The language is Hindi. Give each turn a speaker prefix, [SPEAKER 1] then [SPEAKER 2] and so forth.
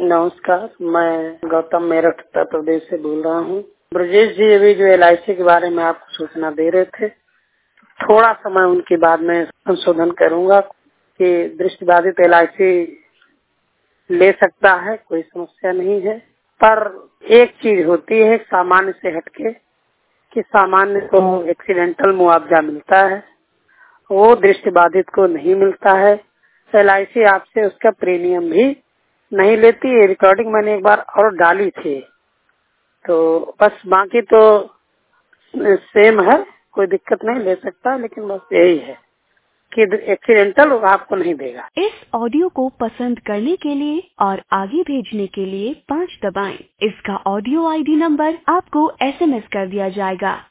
[SPEAKER 1] नमस्कार, मैं गौतम मेरठ उत्तर प्रदेश से बोल रहा हूँ। ब्रजेश जी अभी जो LIC के बारे में आपको सूचना दे रहे थे, थोड़ा समय उनके बाद में संशोधन करूंगा कि दृष्टिबाधित LIC ले सकता है, कोई समस्या नहीं है। पर एक चीज होती है सामान्य से हटके कि सामान्य को एक्सीडेंटल मुआवजा मिलता है, वो दृष्टिबाधित को नहीं मिलता है। LIC आपसे उसका प्रीमियम भी नहीं लेती है। रिकॉर्डिंग मैंने एक बार और डाली थी, तो बस बाकी तो सेम है, कोई दिक्कत नहीं, ले सकता है। लेकिन बस यही है कि एक्सीडेंटल आपको नहीं देगा।
[SPEAKER 2] इस ऑडियो को पसंद करने के लिए और आगे भेजने के लिए 5 दबाएं। इसका ऑडियो ID नंबर आपको SMS कर दिया जाएगा।